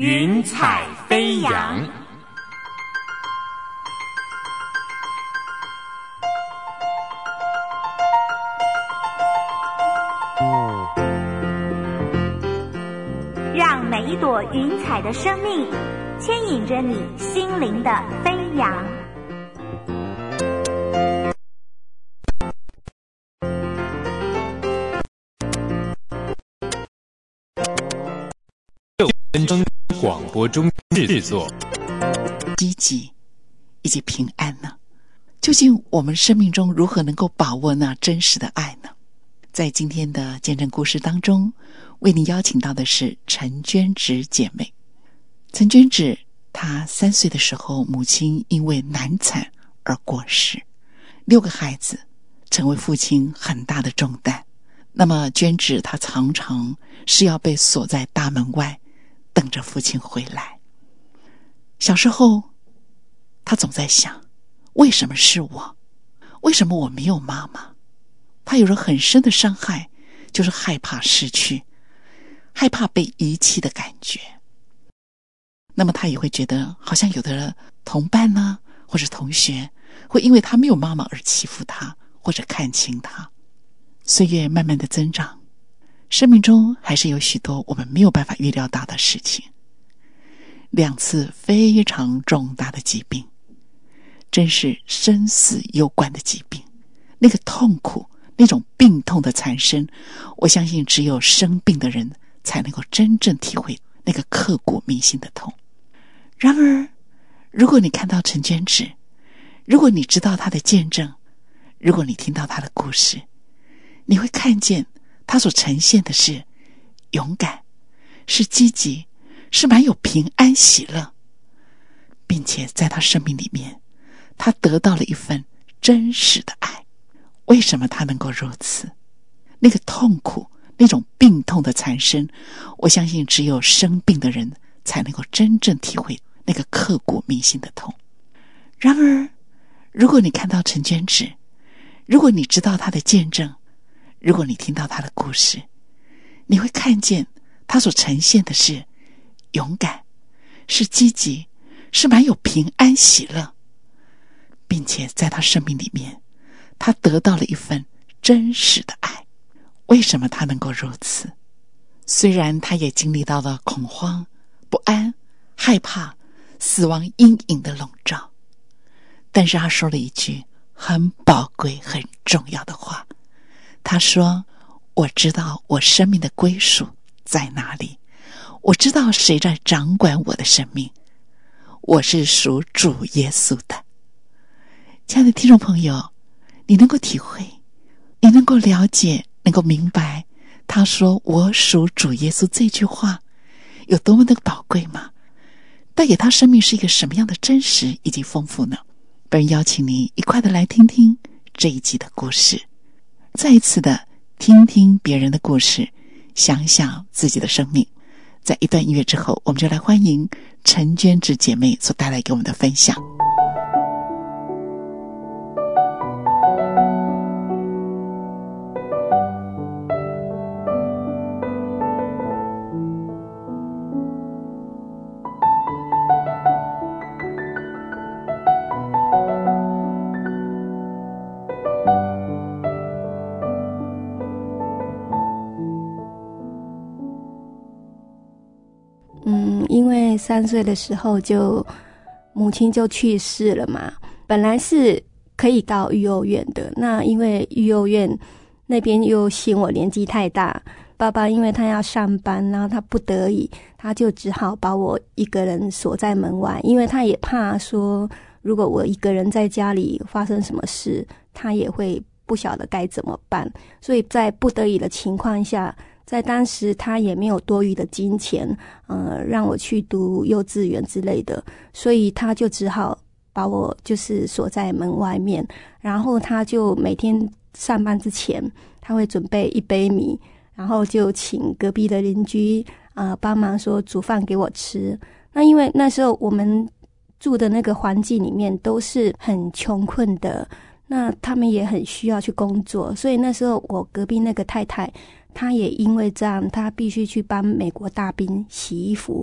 云彩飞扬。 让每一朵云彩的生命牵引着你心灵的飞扬。 分钟广播中制作。 积极以及平安呢？究竟我们生命中如何能够把握那真实的爱呢？在今天的见证故事当中，为您邀请到的是陈娟芷姐妹。陈娟芷她3岁的时候，母亲因为难产而过世，6个孩子成为父亲很大的重担。那么娟芷她常常是要被锁在大门外，等着父亲回来。小时候她总在想，为什么是我？为什么我没有妈妈？她有着很深的伤害，就是害怕失去，害怕被遗弃的感觉。那么她也会觉得，好像有的同伴呢，或者同学，会因为她没有妈妈而欺负她，或者看轻她。岁月慢慢的增长，生命中还是有许多我们没有办法预料到的事情。2次非常重大的疾病，真是生死攸关的疾病。那个痛苦，那种病痛的缠身，我相信只有生病的人才能够真正体会那个刻骨铭心的痛。然而，如果你看到陈娟芷，如果你知道她的见证，如果你听到她的故事，你会看见她所呈现的是勇敢，是积极，是蛮有平安喜乐，并且在她生命里面，她得到了一份真实的爱。为什么她能够如此？那个痛苦，那种病痛的缠身，我相信只有生病的人才能够真正体会那个刻骨铭心的痛。然而，如果你看到陈娟芷，如果你知道她的见证，如果你听到她的故事，你会看见她所呈现的是勇敢，是积极，是蛮有平安喜乐，并且在她生命里面，她得到了一份真实的爱。为什么她能够如此？虽然她也经历到了恐慌、不安、害怕、死亡阴影的笼罩，但是她说了一句很宝贵很重要的话。她说，我知道我生命的归属在哪里，我知道谁在掌管我的生命，我是属主耶稣的。亲爱的听众朋友，你能够体会，你能够了解，能够明白他说我属主耶稣这句话有多么的宝贵吗？带给他生命是一个什么样的真实以及丰富呢？本人邀请你一块的来听听这一集的故事，再一次的听听别人的故事，想想自己的生命。在一段音乐之后，我们就来欢迎陈娟芷姐妹所带来给我们的分享。 因为3岁的时候母亲就去世了嘛，本来是可以到育幼院的，那因为育幼院那边又嫌我年纪太大，爸爸因为他要上班，然后他不得已，他就只好把我一个人锁在门外，因为他也怕说如果我一个人在家里发生什么事，他也会不晓得该怎么办，所以在不得已的情况下，在当时他也没有多余的金钱让我去读幼稚园之类的，所以他就只好把我就是锁在门外面，然后他就每天上班之前他会准备1杯米，然后就请隔壁的邻居帮忙说煮饭给我吃。那因为那时候我们住的那个环境里面都是很穷困的，那他们也很需要去工作，所以那时候我隔壁那个太太她也因为这样，她必须去帮美国大兵洗衣服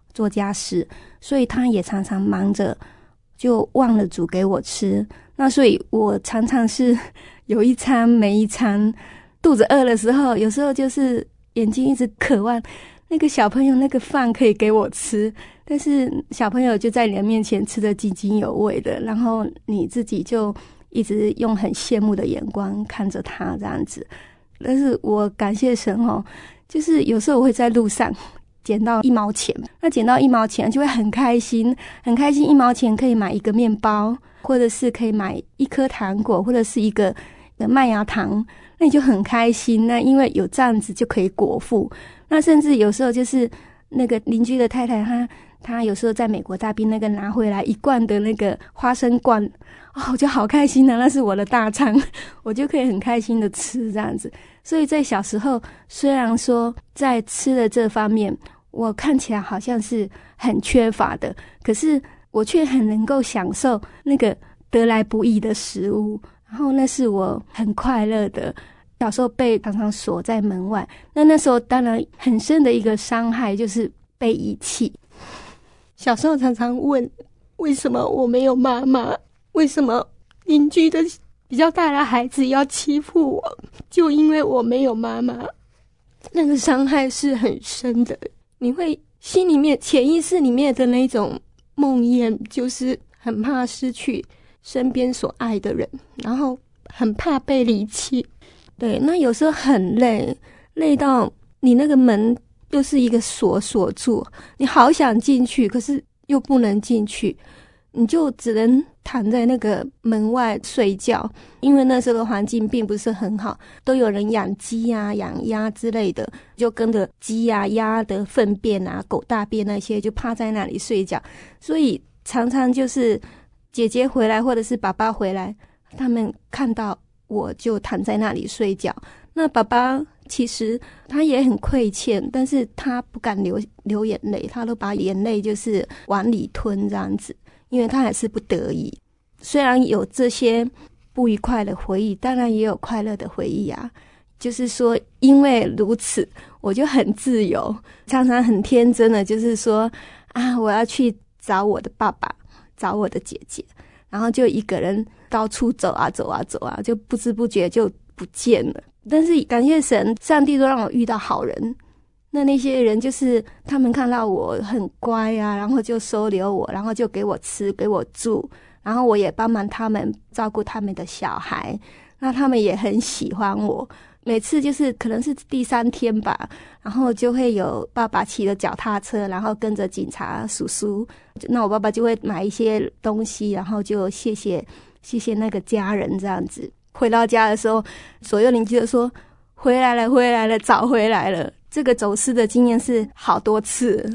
做家事，所以他也常常忙着就忘了煮给我吃。那所以我常常是有一餐没一餐，肚子饿的时候，有时候就是眼睛一直渴望那个小朋友那个饭可以给我吃，但是小朋友就在你的面前吃得津津有味的，然后你自己就一直用很羡慕的眼光看着他这样子。但是我感谢神就是有时候我会在路上捡到1毛钱，那捡到1毛钱就会很开心，很开心，1毛钱可以买一个面包，或者是可以买一颗糖果，或者是一个麦芽糖，那你就很开心。那因为有这样子就可以果腹。那甚至有时候就是那个邻居的太太，她有时候在美国大兵那个拿回来1罐的那个花生罐，我就好开心那是我的大餐，我就可以很开心的吃这样子。所以在小时候，虽然说在吃的这方面我看起来好像是很缺乏的，可是我却很能够享受那个得来不易的食物，然后那是我很快乐的。小时候被常常锁在门外，那时候当然很深的一个伤害就是被遗弃。小时候常常问，为什么我没有妈妈？为什么邻居的比较大的孩子要欺负我？就因为我没有妈妈。那个伤害是很深的，你会心里面潜意识里面的那种梦魇，就是很怕失去身边所爱的人，然后很怕被离弃。对，那有时候很累，累到你那个门就是一个锁住，你好想进去，可是又不能进去，你就只能躺在那个门外睡觉。因为那时候的环境并不是很好，都有人养鸡啊养鸭之类的，就跟着鸡啊鸭的粪便啊狗大便那些就趴在那里睡觉。所以常常就是姐姐回来或者是爸爸回来，他们看到我就躺在那里睡觉。那爸爸其实他也很亏欠，但是他不敢流眼泪，他都把眼泪就是往里吞这样子，因为他还是不得已。虽然有这些不愉快的回忆，当然也有快乐的回忆啊。就是说因为如此，我就很自由，常常很天真的就是说我要去找我的爸爸，找我的姐姐，然后就一个人到处走啊，就不知不觉就不见了。但是感谢神，上帝都让我遇到好人。那些人就是他们看到我很乖啊，然后就收留我，然后就给我吃给我住，然后我也帮忙他们照顾他们的小孩，那他们也很喜欢我。每次就是可能是第3天吧，然后就会有爸爸骑着脚踏车，然后跟着警察叔叔，那我爸爸就会买一些东西，然后就谢谢那个家人这样子。回到家的时候，左右邻居就说回来了，找回来了。这个走失的经验是好多次。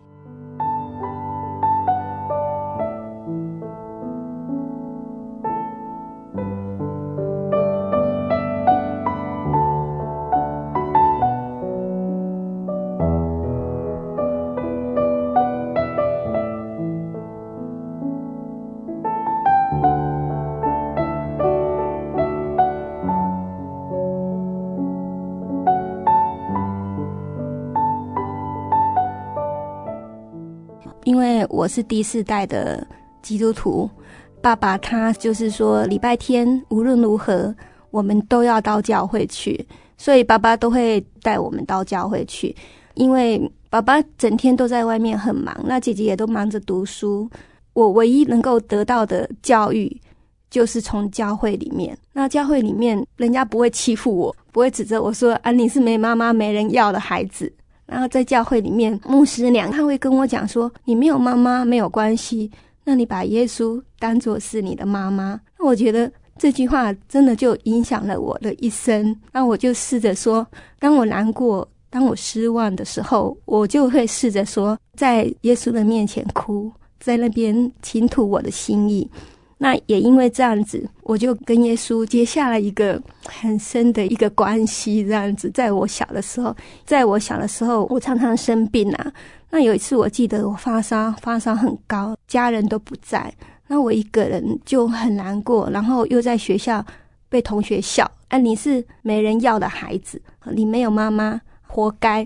因为我是第4代的基督徒，爸爸他就是说礼拜天无论如何我们都要到教会去，所以爸爸都会带我们到教会去。因为爸爸整天都在外面很忙，那姐姐也都忙着读书，我唯一能够得到的教育就是从教会里面。那教会里面人家不会欺负我，不会指责我说你是没妈妈没人要的孩子。然后在教会里面，牧师娘他会跟我讲说，你没有妈妈没有关系，那你把耶稣当作是你的妈妈。那我觉得这句话真的就影响了我的一生。那我就试着说，当我难过当我失望的时候，我就会试着说在耶稣的面前哭，在那边倾吐我的心意。那也因为这样子，我就跟耶稣结下了一个很深的一个关系这样子。在我小的时候我常常生病啊。那有一次我记得我发烧很高，家人都不在，那我一个人就很难过，然后又在学校被同学笑，你是没人要的孩子，你没有妈妈活该。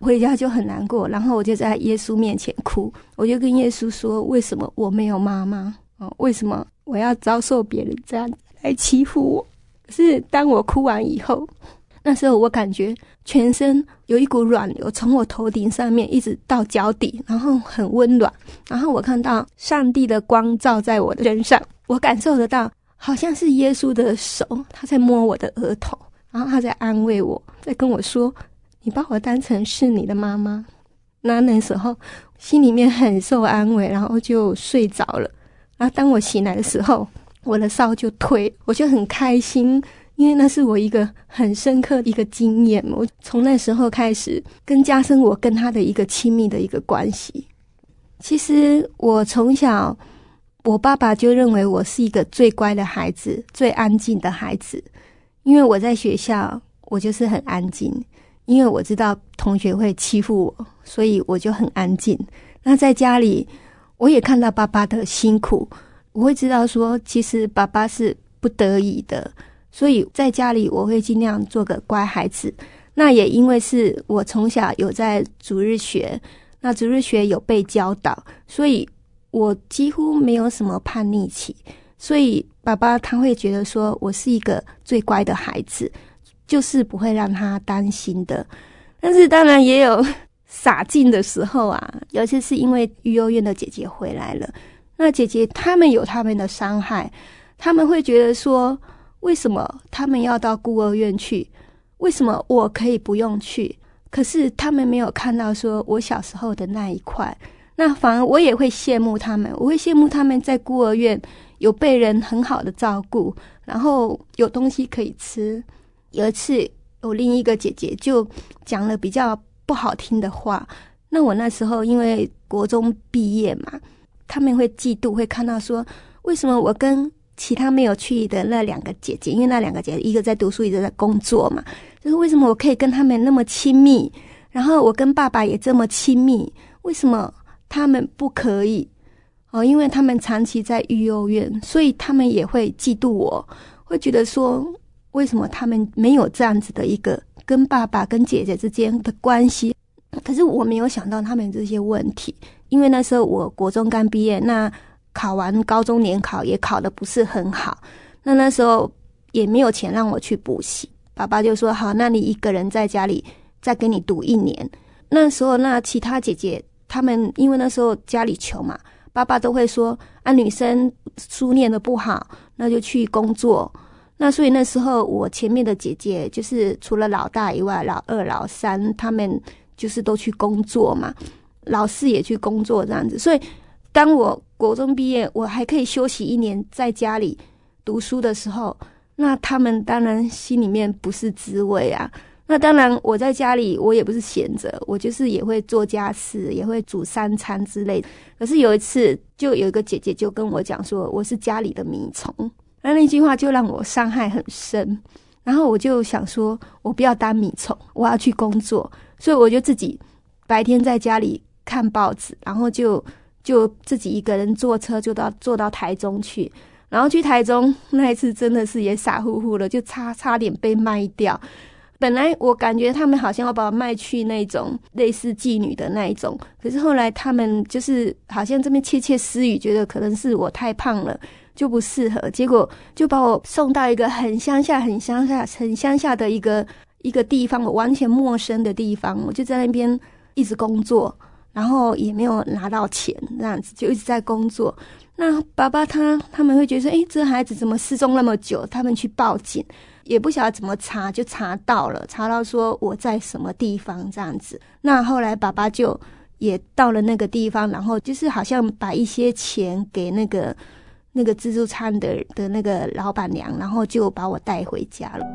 回家就很难过，然后我就在耶稣面前哭，我就跟耶稣说，为什么我没有妈妈？为什么我要遭受别人这样来欺负我？可是当我哭完以后，那时候我感觉全身有一股软流从我头顶上面一直到脚底，然后很温暖，然后我看到上帝的光照在我的身上，我感受得到好像是耶稣的手，他在摸我的额头，然后他在安慰我，在跟我说，你把我当成是你的妈妈。那时候心里面很受安慰，然后就睡着了。然后当我醒来的时候，我的烧就退，我就很开心，因为那是我一个很深刻的一个经验。我从那时候开始更加深我跟他的一个亲密的一个关系。其实我从小，我爸爸就认为我是一个最乖的孩子，最安静的孩子。因为我在学校我就是很安静，因为我知道同学会欺负我，所以我就很安静。那在家里我也看到爸爸的辛苦，我会知道说其实爸爸是不得已的，所以在家里我会尽量做个乖孩子。那也因为是我从小有在主日学，那主日学有被教导，所以我几乎没有什么叛逆期，所以爸爸他会觉得说我是一个最乖的孩子，就是不会让他担心的。但是当然也有洒劲的时候啊，尤其是因为育幼院的姐姐回来了，那姐姐他们有他们的伤害，他们会觉得说为什么他们要到孤儿院去，为什么我可以不用去？可是他们没有看到说我小时候的那一块，那反而我也会羡慕他们，我会羡慕他们在孤儿院有被人很好的照顾，然后有东西可以吃。有一次有另一个姐姐就讲了比较不好听的话，那我那时候因为国中毕业嘛，他们会嫉妒，会看到说为什么我跟其他没有去的那两个姐姐，因为那两个姐姐一个在读书一个在工作嘛，就是为什么我可以跟他们那么亲密，然后我跟爸爸也这么亲密，为什么他们不可以？因为他们长期在育幼院，所以他们也会嫉妒我，会觉得说为什么他们没有这样子的一个跟爸爸跟姐姐之间的关系。可是我没有想到他们这些问题，因为那时候我国中刚毕业，那考完高中联考也考得不是很好，那时候也没有钱让我去补习，爸爸就说好，那你一个人在家里再给你读1年。那时候那其他姐姐他们因为那时候家里穷嘛，爸爸都会说女生书念得不好，那就去工作。那所以那时候我前面的姐姐就是除了老大以外，老二老三他们就是都去工作嘛，老四也去工作这样子。所以当我国中毕业，我还可以休息1年在家里读书的时候，那他们当然心里面不是滋味啊。那当然我在家里我也不是闲着，我就是也会做家事，也会煮3餐之类的。可是有一次就有一个姐姐就跟我讲说我是家里的米虫，那句话就让我伤害很深。然后我就想说我不要当米虫，我要去工作。所以我就自己白天在家里看报纸，然后就自己一个人坐车就坐到台中去。然后去台中那一次真的是也傻乎乎的，就差点被卖掉。本来我感觉他们好像要把我卖去那种类似妓女的那一种，可是后来他们就是好像这边窃窃私语，觉得可能是我太胖了就不适合，结果就把我送到一个很乡下的一个地方，我完全陌生的地方。我就在那边一直工作，然后也没有拿到钱，这样子就一直在工作。那爸爸他们会觉得说这孩子怎么失踪那么久，他们去报警也不晓得怎么查，就查到说我在什么地方这样子。那后来爸爸就也到了那个地方，然后就是好像把一些钱给那个自助餐的那个老板娘，然后就把我带回家了。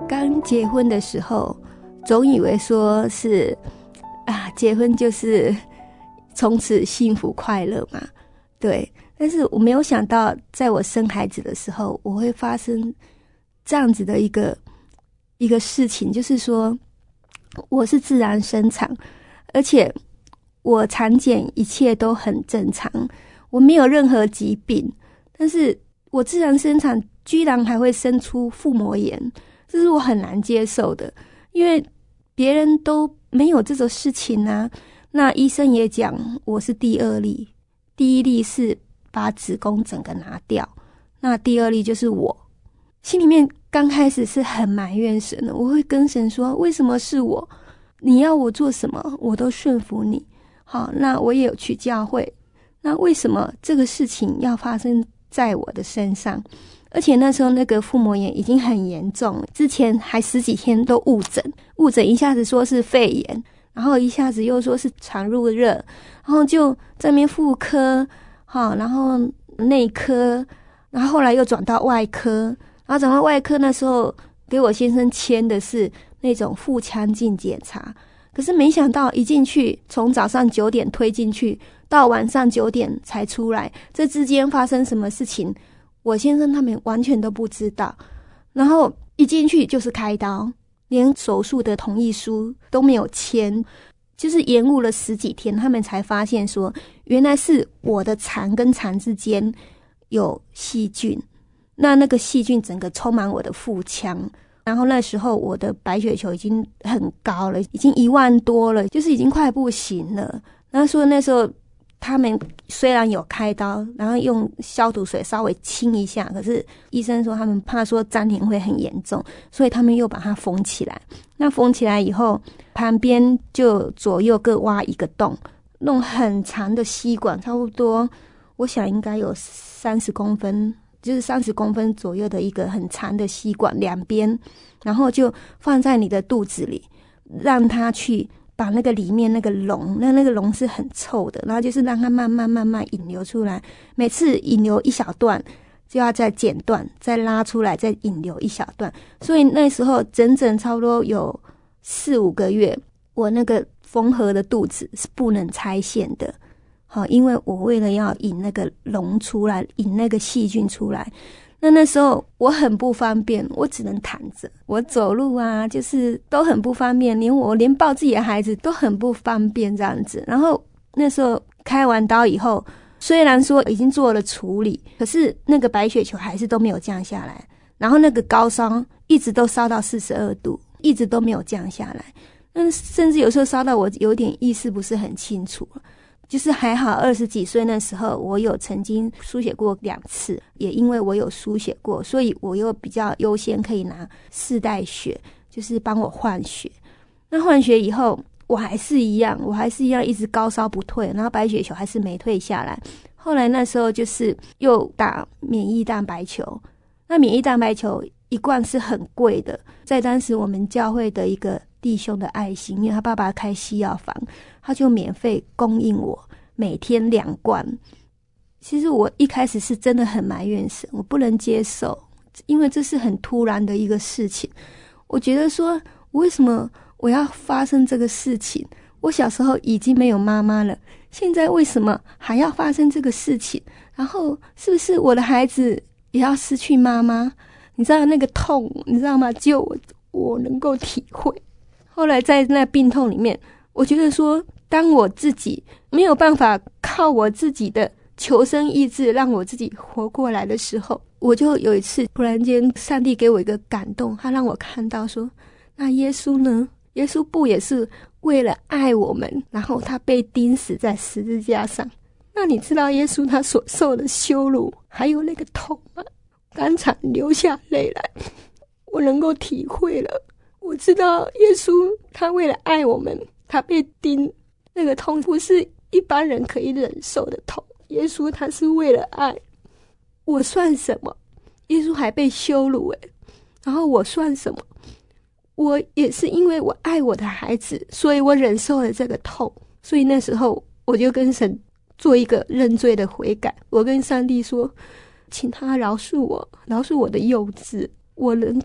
刚结婚的时候，总以为说是结婚就是从此幸福快乐嘛，对。但是我没有想到，在我生孩子的时候，我会发生这样子的一个事情，就是说我是自然生产，而且我产检一切都很正常，我没有任何疾病，但是我自然生产居然还会生出腹膜炎，这是我很难接受的，因为别人都没有这种事情啊。那医生也讲我是第二例，第一例是把子宫整个拿掉，那第二例就是我。心里面刚开始是很埋怨神的，我会跟神说，为什么是我？你要我做什么我都顺服你。好，那我也有去教会，那为什么这个事情要发生在我的身上？而且那时候那个腹膜炎已经很严重了，之前还10几天都误诊一下子说是肺炎，然后一下子又说是肠入热，然后就在那边妇科，然后内科，然后后来又转到外科，然后转到外科那时候给我先生签的是那种腹腔镜检查，可是没想到一进去，从早上9点推进去到晚上9点才出来，这之间发生什么事情我先生他们完全都不知道。然后一进去就是开刀，连手术的同意书都没有签，就是延误了10几天，他们才发现说原来是我的肠跟肠之间有细菌，那个细菌整个充满我的腹腔，然后那时候我的白血球已经很高了，已经1万多了，就是已经快不行了。然后说那时候他们虽然有开刀，然后用消毒水稍微清一下，可是医生说他们怕说粘连会很严重，所以他们又把它封起来。那封起来以后，旁边就左右各挖一个洞，弄很长的吸管，差不多我想应该有30公分，就是30公分左右的一个很长的吸管两边，然后就放在你的肚子里，让它去把那个里面那个脓，那个脓是很臭的，然后就是让它慢慢引流出来，每次引流一小段就要再剪断，再拉出来，再引流一小段。所以那时候整整差不多有4、5个月，我那个缝合的肚子是不能拆线的。好，因为我为了要引那个脓出来，引那个细菌出来，那时候我很不方便，我只能躺着，我走路啊就是都很不方便，连抱自己的孩子都很不方便这样子。然后那时候开完刀以后，虽然说已经做了处理，可是那个白血球还是都没有降下来，然后那个高烧一直都烧到42度，一直都没有降下来，那甚至有时候烧到我有点意识不是很清楚。就是还好20几岁那时候我有曾经输血过2次，也因为我有输血过，所以我又比较优先可以拿4袋血，就是帮我换血。那换血以后我还是一样一直高烧不退，然后白血球还是没退下来。后来那时候就是又打免疫蛋白球，那免疫蛋白球一罐是很贵的，在当时我们教会的一个弟兄的爱心，因为他爸爸开西药房，他就免费供应我每天2罐。其实我一开始是真的很埋怨神，我不能接受，因为这是很突然的一个事情。我觉得说为什么我要发生这个事情？我小时候已经没有妈妈了，现在为什么还要发生这个事情？然后是不是我的孩子也要失去妈妈？你知道那个痛，你知道吗？只有我能够体会。后来在那病痛里面，我觉得说当我自己没有办法靠我自己的求生意志让我自己活过来的时候，我就有一次突然间上帝给我一个感动，他让我看到说，那耶稣呢？耶稣不也是为了爱我们，然后他被钉死在十字架上？那你知道耶稣他所受的羞辱还有那个痛吗？当场流下泪来，我能够体会了。我知道耶稣他为了爱我们，他被钉，那个痛不是一般人可以忍受的痛，耶稣他是为了爱。我算什么？耶稣还被羞辱然后我算什么？我也是因为我爱我的孩子，所以我忍受了这个痛。所以那时候我就跟神做一个认罪的悔改，我跟上帝说，请他饶恕我的幼稚，我能够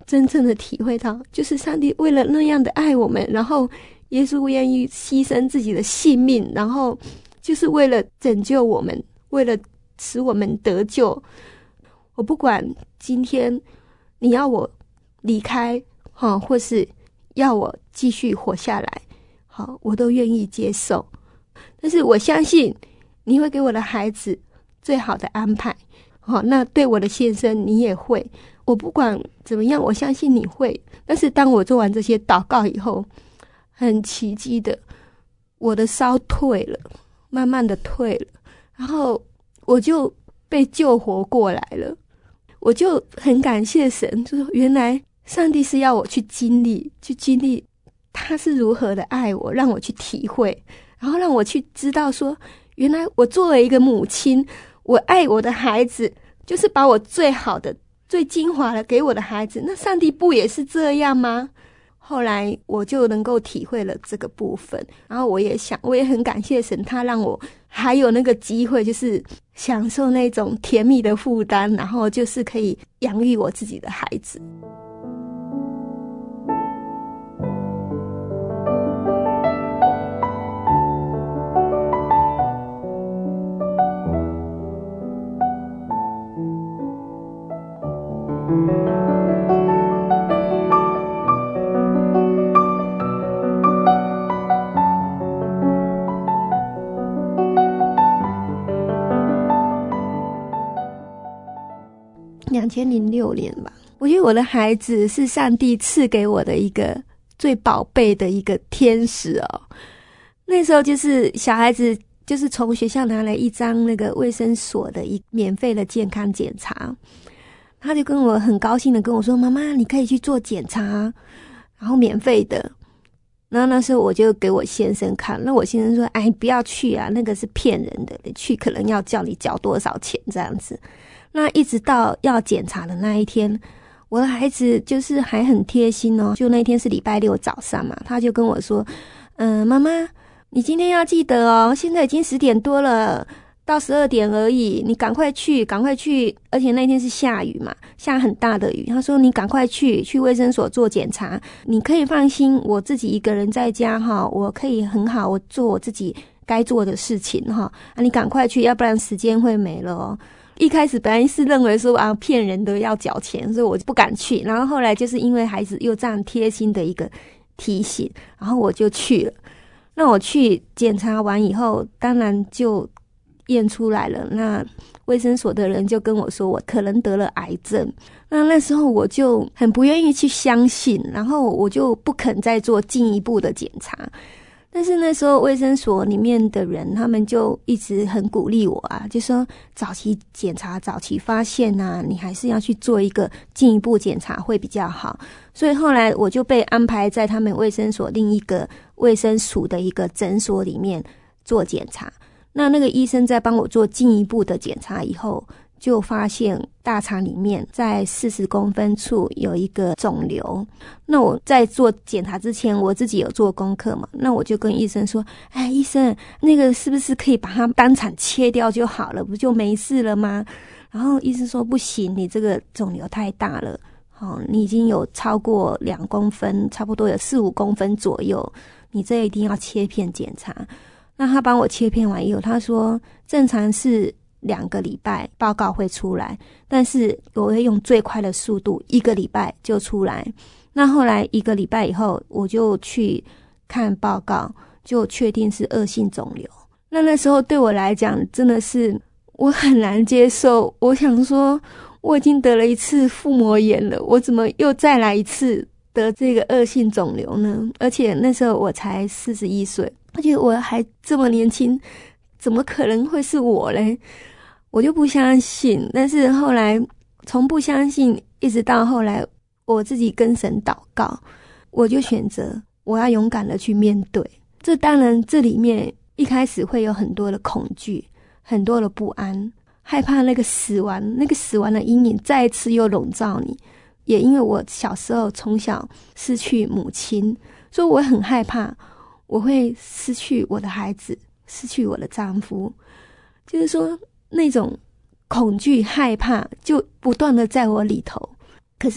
真正的体会到，就是上帝为了那样的爱我们，然后耶稣愿意牺牲自己的性命，然后就是为了拯救我们，为了使我们得救。我不管今天你要我离开或是要我继续活下来，好，我都愿意接受。但是我相信你会给我的孩子最好的安排，那对我的先生你也会，我不管怎么样，我相信你会。但是当我做完这些祷告以后，很奇迹的，我的烧退了，慢慢的退了，然后我就被救活过来了。我就很感谢神，就是原来上帝是要我去经历他是如何的爱我，让我去体会，然后让我去知道说，原来我作为一个母亲，我爱我的孩子，就是把我最好的最精华的给我的孩子，那上帝不也是这样吗？后来我就能够体会了这个部分，然后我也很感谢神，他让我还有那个机会，就是享受那种甜蜜的负担，然后就是可以养育我自己的孩子。2006年吧，我觉得我的孩子是上帝赐给我的一个最宝贝的一个天使哦。那时候就是小孩子就是从学校拿来一张那个卫生所的免费的健康检查，他就跟我很高兴的跟我说，妈妈你可以去做检查，然后免费的。然后那时候我就给我先生看，那我先生说，哎，不要去啊，那个是骗人的，你去可能要叫你缴多少钱这样子。那一直到要检查的那一天，我的孩子就是还很贴心哦，就那天是礼拜六早上嘛，他就跟我说，妈妈你今天要记得哦，现在已经10点多了，到12点而已，你赶快去，而且那天是下雨嘛，下很大的雨，他说你赶快去卫生所做检查，你可以放心，我自己一个人在家我可以很好，我做我自己该做的事情你赶快去，要不然时间会没了哦。一开始本来是认为说骗人的要缴钱，所以我就不敢去，然后后来就是因为孩子又这样贴心的一个提醒，然后我就去了。那我去检查完以后，当然就验出来了，那卫生所的人就跟我说我可能得了癌症。那时候我就很不愿意去相信，然后我就不肯再做进一步的检查。但是那时候卫生所里面的人他们就一直很鼓励我就说早期检查早期发现你还是要去做一个进一步检查会比较好。所以后来我就被安排在他们卫生所另一个卫生署的一个诊所里面做检查。那个医生在帮我做进一步的检查以后，就发现大肠里面在40公分处有一个肿瘤。那我在做检查之前，我自己有做功课嘛，那我就跟医生说，哎，医生，那个是不是可以把它当场切掉就好了，不就没事了吗？然后医生说不行，你这个肿瘤太大了，你已经有超过2公分，差不多有4-5公分左右，你这一定要切片检查。那他帮我切片完以后，他说正常是2个礼拜报告会出来，但是我会用最快的速度1个礼拜就出来。那后来1个礼拜以后，我就去看报告，就确定是恶性肿瘤。那时候对我来讲真的是我很难接受，我想说我已经得了1次腹膜炎了，我怎么又再来1次得这个恶性肿瘤呢？而且那时候我才41岁，而且我还这么年轻，怎么可能会是我嘞？我就不相信。但是后来从不相信一直到后来我自己跟神祷告，我就选择我要勇敢的去面对。这当然这里面一开始会有很多的恐惧，很多的不安，害怕那个死亡的阴影再一次又笼罩你。也因为我小时候从小失去母亲，所以我很害怕我会失去我的孩子，失去我的丈夫，就是说那种恐惧害怕就不断的在我里头。可是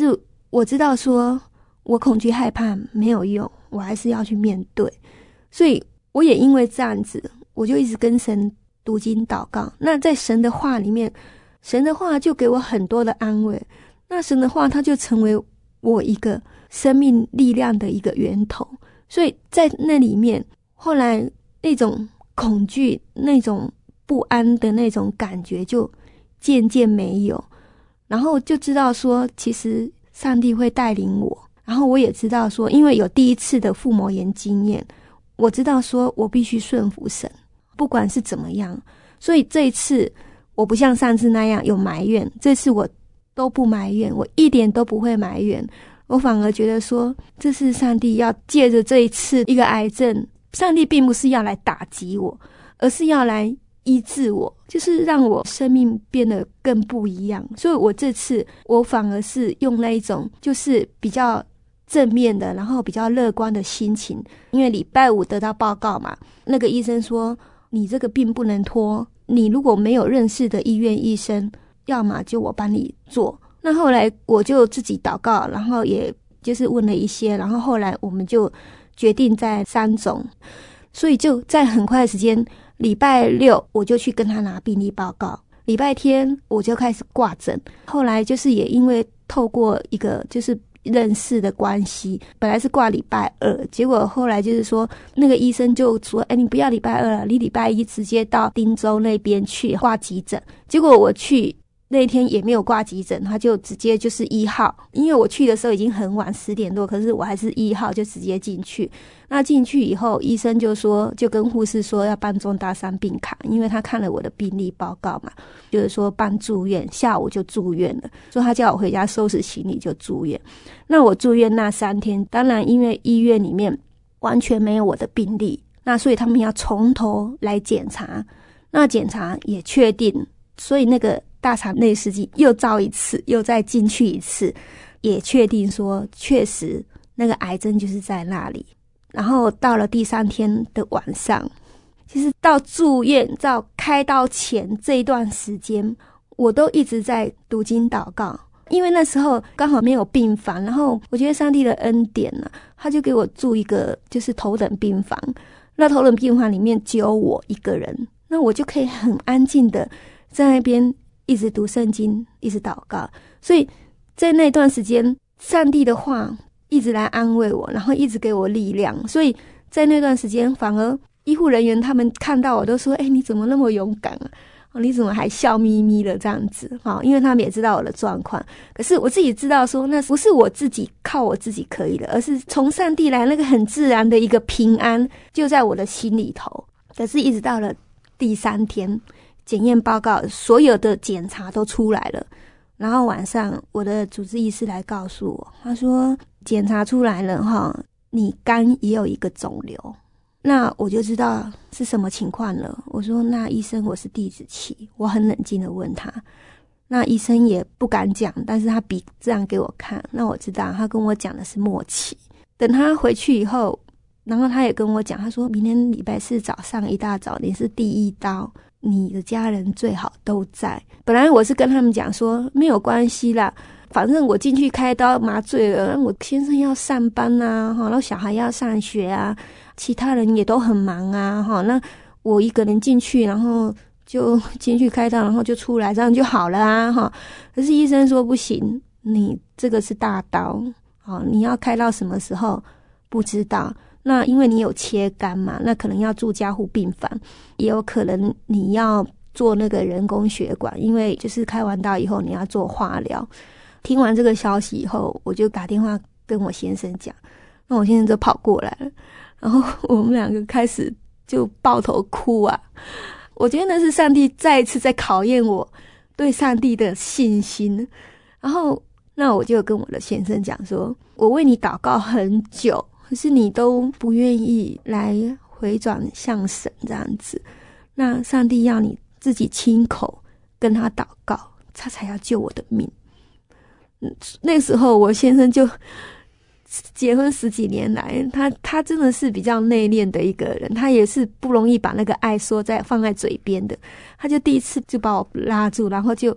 我知道说我恐惧害怕没有用，我还是要去面对。所以我也因为这样子，我就一直跟神读经祷告。那在神的话里面，神的话就给我很多的安慰，那神的话它就成为我一个生命力量的一个源头。所以在那里面，后来那种恐惧、那种不安的那种感觉就渐渐没有，然后就知道说其实上帝会带领我。然后我也知道说，因为有第一次的腹膜炎经验，我知道说我必须顺服神，不管是怎么样。所以这一次我不像上次那样有埋怨，这次我都不埋怨，我一点都不会埋怨。我反而觉得说，这是上帝要借着这一次一个癌症，上帝并不是要来打击我，而是要来医治我，就是让我生命变得更不一样。所以我这次我反而是用那一种就是比较正面的，然后比较乐观的心情。因为礼拜五得到报告嘛，那个医生说你这个病不能拖，你如果没有认识的医院医生，要么就我帮你做。那后来我就自己祷告，然后也就是问了一些，然后后来我们就决定在3种，所以就在很快的时间，礼拜六我就去跟他拿病历报告，礼拜天我就开始挂诊。后来就是也因为透过一个就是认识的关系，本来是挂礼拜2，结果后来就是说那个医生就说你不要礼拜2了，你礼拜1直接到汀州那边去挂急诊。结果我去那天也没有挂急诊，他就直接就是1号，因为我去的时候已经很晚10点多，可是我还是1号就直接进去。那进去以后，医生就说，就跟护士说要办重大伤病卡，因为他看了我的病历报告嘛，就是说办住院，下午就住院了，说他叫我回家收拾行李就住院。那我住院那3天，当然因为医院里面完全没有我的病历，那所以他们要从头来检查，那检查也确定，所以那个大肠内视镜又照一次，又再进去一次，也确定说确实那个癌症就是在那里。然后到了第3天的晚上，其实到住院到开刀前这一段时间，我都一直在读经祷告，因为那时候刚好没有病房，然后我觉得上帝的恩典啊，他就给我住一个就是头等病房，那头等病房里面只有我一个人，那我就可以很安静的在那边一直读圣经，一直祷告。所以在那段时间，上帝的话一直来安慰我，然后一直给我力量。所以在那段时间，反而医护人员他们看到我都说你怎么那么勇敢啊，你怎么还笑眯眯的这样子，因为他们也知道我的状况。可是我自己知道说，那不是我自己靠我自己可以的，而是从上帝来那个很自然的一个平安就在我的心里头。可是一直到了第3天，检验报告所有的检查都出来了，然后晚上我的主治医师来告诉我，他说检查出来了你肝也有一个肿瘤。那我就知道是什么情况了。我说那医生，我是第几期？我很冷静的问他，那医生也不敢讲，但是他比这样给我看，那我知道他跟我讲的是末期。等他回去以后，然后他也跟我讲，他说明天礼拜4早上一大早你是第1刀，你的家人最好都在。本来我是跟他们讲说没有关系啦，反正我进去开刀麻醉了，我先生要上班啊，然后小孩要上学啊，其他人也都很忙啊，那我一个人进去，然后就进去开刀，然后就出来，这样就好了啊。可是医生说不行，你这个是大刀，你要开到什么时候不知道。那因为你有切肝嘛，那可能要住加护病房，也有可能你要做那个人工血管，因为就是开完刀以后你要做化疗。听完这个消息以后，我就打电话跟我先生讲，那我先生就跑过来了，然后我们2个开始就抱头哭啊。我觉得那是上帝再一次在考验我对上帝的信心。然后那我就跟我的先生讲说，我为你祷告很久，可是你都不愿意来回转向神这样子，那上帝要你自己亲口跟他祷告，他才要救我的命。那时候我先生就结婚10几年来，他真的是比较内敛的一个人，他也是不容易把那个爱放在嘴边的。他就第一次就把我拉住，然后就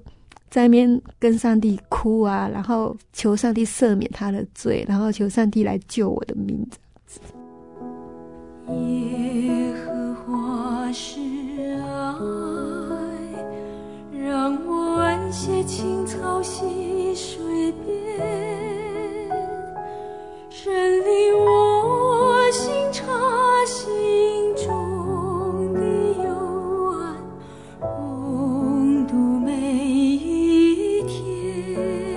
在那边跟上帝哭啊，然后求上帝赦免他的罪，然后求上帝来救我的命这样子。 耶和华是爱，让我安歇青草溪水边，神领我心察心中的幽暗，共度每一天。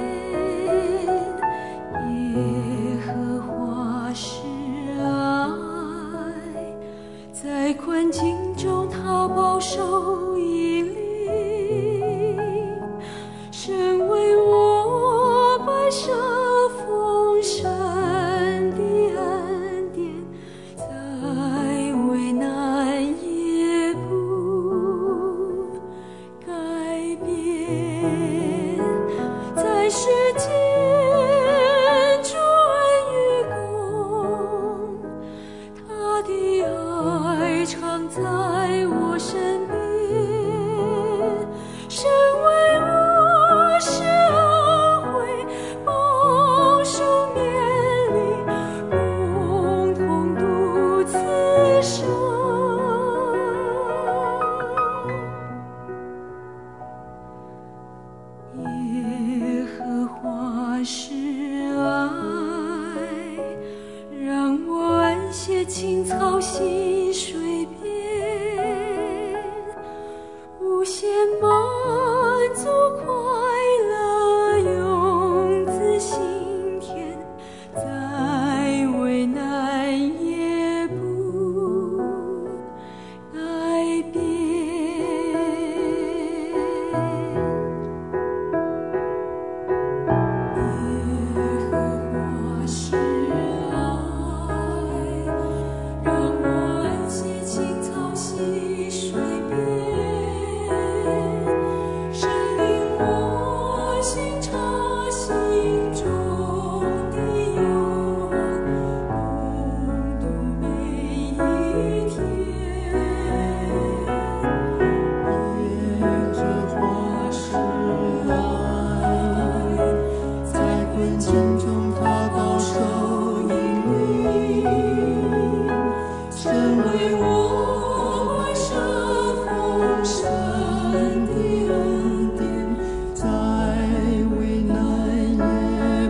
耶和华是爱，在困境中他保守引领，神为我摆设丰盛的恩典，在危难也不改变，在世间主恩与共，他的爱常在我身边，神为我施恩惠，保守面临，共同度此生。耶和华是爱，让我安歇青草溪水边，无限满足快乐永自心田，在危难也不改变。耶和华是爱，让我安歇青草溪水边，神领我心察心中的幽暗，共度每一天。耶和华是爱，在困境中他保守引领，神为我摆设丰盛的恩典，在危难也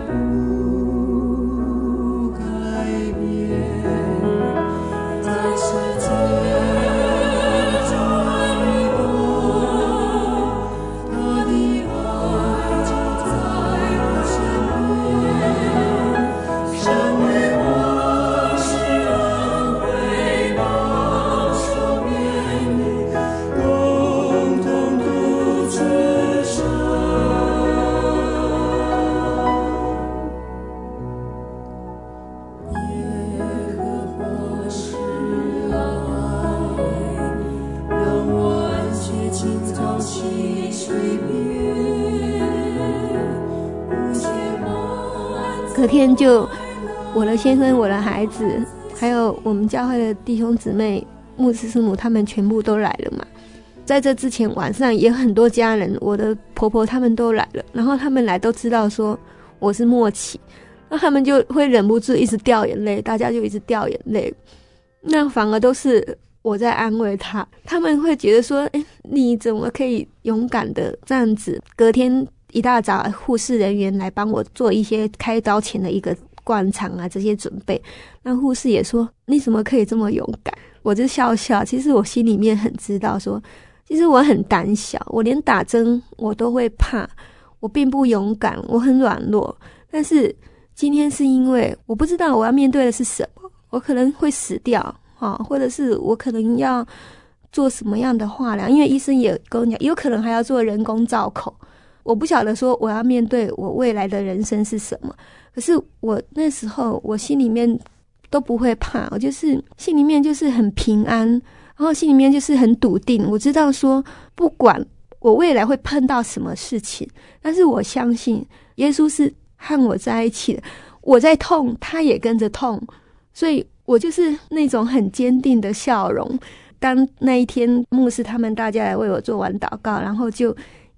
不改变，在世界主恩与共，他的爱常在我身边，神为我施恩惠，保守面临，共同度此生。耶和华是爱，让我安歇青草溪水边，无限满足。 隔天就我的先生、我的孩子，还有我们教会的弟兄姊妹、牧师师母，他们全部都来了嘛。在这之前晚上也有很多家人，我的婆婆他们都来了，然后他们来都知道说我是末期，那他们就会忍不住一直掉眼泪，大家就一直掉眼泪，那反而都是我在安慰他，他们会觉得说你怎么可以勇敢的这样子。隔天一大早护士人员来帮我做一些开刀前的一个灌肠啊这些准备，那护士也说你怎么可以这么勇敢，我就笑笑，其实我心里面很知道说其实我很胆小，我连打针我都会怕，我并不勇敢，我很软弱，但是今天是因为我不知道我要面对的是什么，我可能会死掉或者是我可能要做什么样的化疗，因为医生也跟我讲有可能还要做人工造口，我不晓得说我要面对我未来的人生是什么，可是我那时候我心里面都不会怕，我就是心里面就是很平安，然后心里面就是很笃定，我知道说不管我未来会碰到什么事情，但是我相信耶稣是和我在一起的，我在痛他也跟着痛，所以我就是那种很坚定的笑容。当那一天牧师他们大家来为我做完祷告，然后就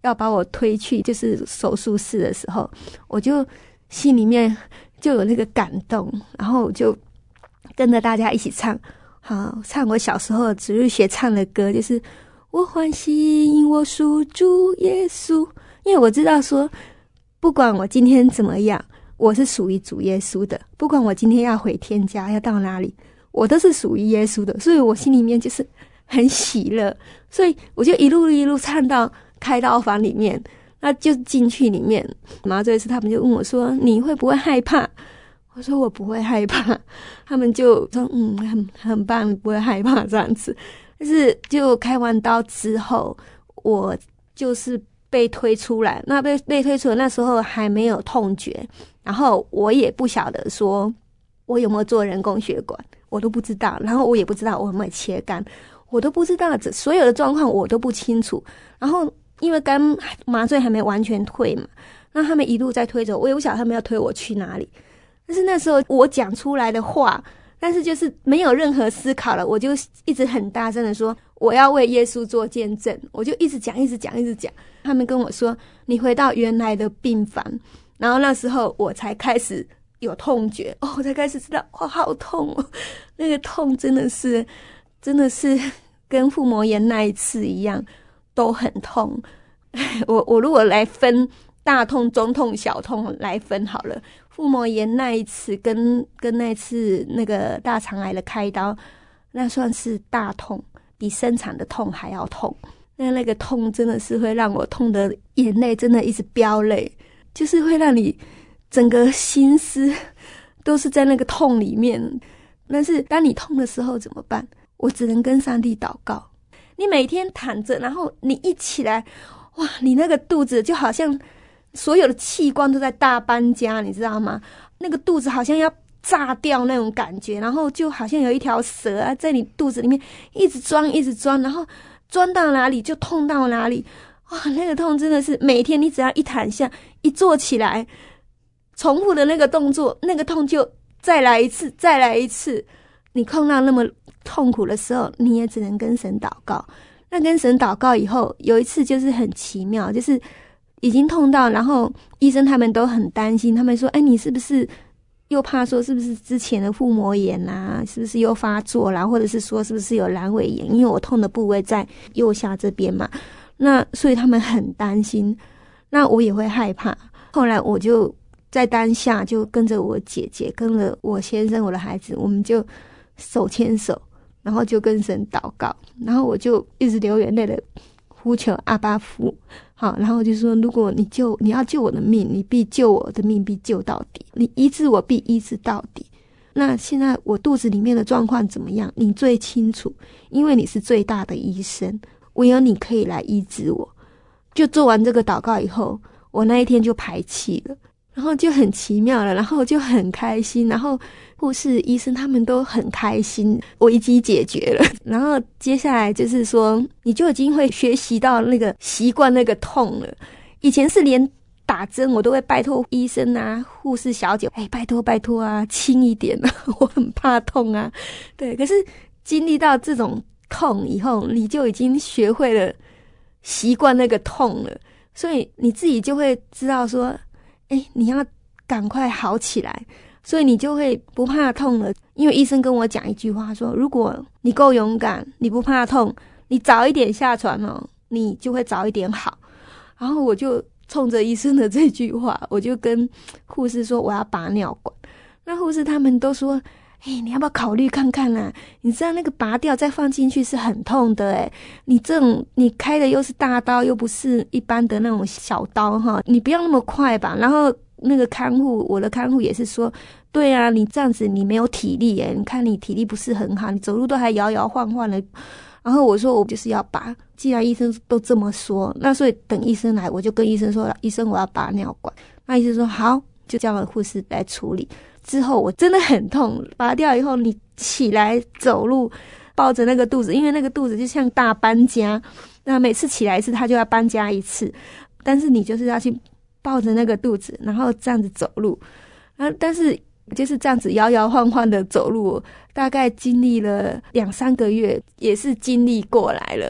要把我推去就是手术室的时候，我就心里面就有那个感动，然后我就跟着大家一起唱，好，唱我小时候主日学唱的歌，就是我欢喜因我属主耶稣。因为我知道说，不管我今天怎么样，我是属于主耶稣的，不管我今天要回天家要到哪里，我都是属于耶稣的，所以我心里面就是很喜乐，所以我就一路唱到开刀房里面，那就进去里面，麻醉师他们就问我说你会不会害怕？我说我不会害怕，他们就说很棒，你不会害怕这样子。但是就开完刀之后，我就是被推出来，那被推出来那时候还没有痛觉，然后我也不晓得说我有没有做人工血管，我都不知道，然后我也不知道我有没有切肝，我都不知道，所有的状况我都不清楚。然后因为肝麻醉还没完全退嘛，那他们一路在推着我，也不晓得他们要推我去哪里。但是那时候我讲出来的话，但是就是没有任何思考了，我就一直很大声的说我要为耶稣做见证，我就一直讲。他们跟我说你回到原来的病房，然后那时候我才开始有痛觉，我才开始知道哇好痛哦，那个痛真的是跟腹膜炎那一次一样都很痛。我如果来分大痛中痛小痛来分好了，腹膜炎那一次跟那一次那个大肠癌的开刀，那算是大痛，比生产的痛还要痛。那个痛真的是会让我痛的眼泪真的一直飙泪，就是会让你整个心思都是在那个痛里面。但是当你痛的时候怎么办？我只能跟上帝祷告。你每天躺着，然后你一起来，哇，你那个肚子就好像所有的器官都在大搬家，你知道吗？那个肚子好像要炸掉那种感觉，然后就好像有一条蛇啊在你肚子里面一直钻，然后钻到哪里就痛到哪里。哇，那个痛真的是每天你只要一躺下一坐起来，重复的那个动作，那个痛就再来一次。你碰到那么痛苦的时候，你也只能跟神祷告。那跟神祷告以后，有一次就是很奇妙，就是已经痛到，然后医生他们都很担心，他们说你是不是又怕说是不是之前的腹膜炎啊，是不是又发作啦，或者是说是不是有阑尾炎，因为我痛的部位在右下这边嘛，那所以他们很担心，那我也会害怕。后来我就在当下就跟着我姐姐，跟着我先生，我的孩子，我们就手牵手，然后就跟神祷告，然后我就一直流眼泪的呼求阿爸父，好，然后就说如果你要救我的命，你必救我的命，必救到底，你医治我必医治到底。那现在我肚子里面的状况怎么样，你最清楚，因为你是最大的医生，唯有你可以来医治我。就做完这个祷告以后，我那一天就排气了，然后就很奇妙了，然后就很开心，然后护士医生他们都很开心，危机解决了。然后接下来就是说，你就已经会学习到那个习惯那个痛了。以前是连打针我都会拜托医生啊护士小姐，拜托啊轻一点啊，我很怕痛啊。对，可是经历到这种痛以后，你就已经学会了习惯那个痛了，所以你自己就会知道说你要赶快好起来，所以你就会不怕痛了。因为医生跟我讲一句话说，如果你够勇敢，你不怕痛，你早一点下船你就会早一点好。然后我就冲着医生的这句话，我就跟护士说我要拔尿管。那护士他们都说你要不要考虑看看啊？你知道那个拔掉再放进去是很痛的你开的又是大刀，又不是一般的那种小刀你不要那么快吧。然后那个我的看护也是说，对啊，你这样子你没有体力你看你体力不是很好，你走路都还摇摇晃晃的。然后我说我就是要拔，既然医生都这么说，那所以等医生来，我就跟医生说，医生我要拔尿管。那医生说好，就叫了护士来处理。之后我真的很痛，拔掉以后你起来走路抱着那个肚子，因为那个肚子就像大搬家，那每次起来一次他就要搬家一次，但是你就是要去抱着那个肚子，然后这样子走路但是就是这样子摇摇晃晃的走路，大概经历了2-3个月，也是经历过来了。